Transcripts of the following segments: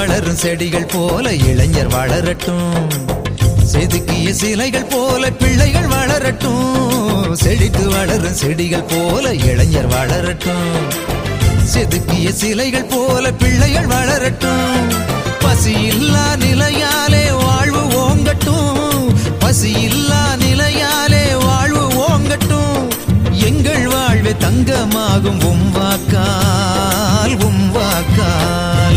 வளரும் செடிகள் போல இளைஞர் வளரட்டும், செதுக்கிய சிலைகள் போல பிள்ளைகள் வளரட்டும். செழித்து வளரும் செடிகள் போல இளைஞர் வளரட்டும், செதுக்கிய சிலைகள் போல பிள்ளைகள் வளரட்டும். பசியில்லா நிலையாலே வாழ்வு ஓங்கட்டும், பசியில்லா நிலையாலே வாழ்வு ஓங்கட்டும். எங்கள் வாழ்வே தங்கமாகும் உம்வாக்கால் உம்வாக்கால்.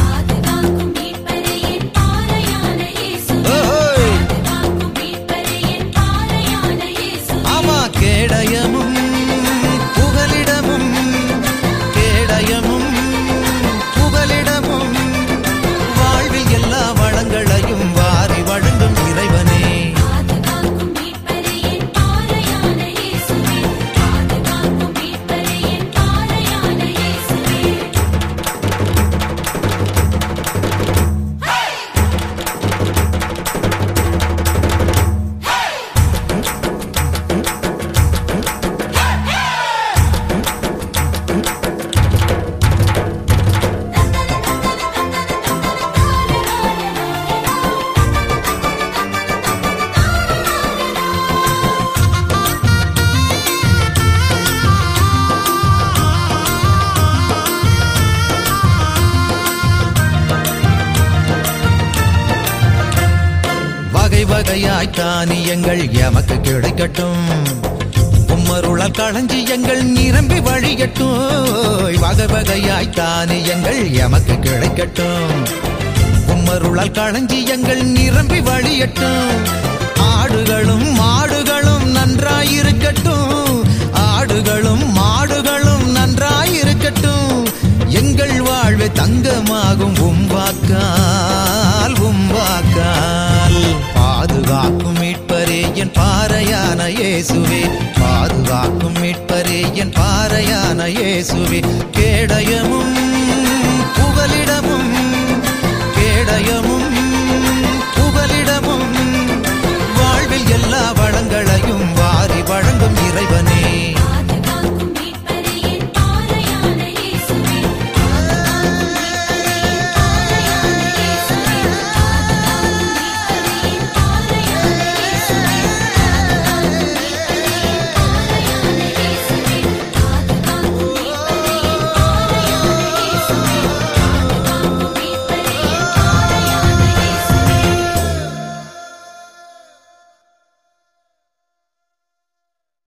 ஆமா, கேடயமும் புகலிடமும், கேடயமும் புகலிடமும், வாழ்வில் எல்லா வளங்களையும் வாரி வழங்கும் இறைவனே. வகை வகையாய் தானியங்கள் எமக்கு கிடைக்கட்டும், உம்மருளால் களஞ்சியங்கள் நிரம்பி வழியட்டும். வகை வகையாய் தானியங்கள் எமக்கு கிடைக்கட்டும், உம்மருளால் களஞ்சியங்கள் நிரம்பி வழியட்டும். ஆடுகளும் மாடுகளும் நன்றாயிருக்கட்டும், ஆடுகளும் மாடுகளும் நன்றாயிருக்கட்டும். எங்கள் வாழ்வே தங்கமாகும் உம்வாக்கால் உம்வாக்கால். பாதுகாக்கும் மீட்பரே என் பாறையான இயேசுவே, பாதுகாக்கும் மீட்பரே என் பாறையான இயேசுவே. கேடயமும்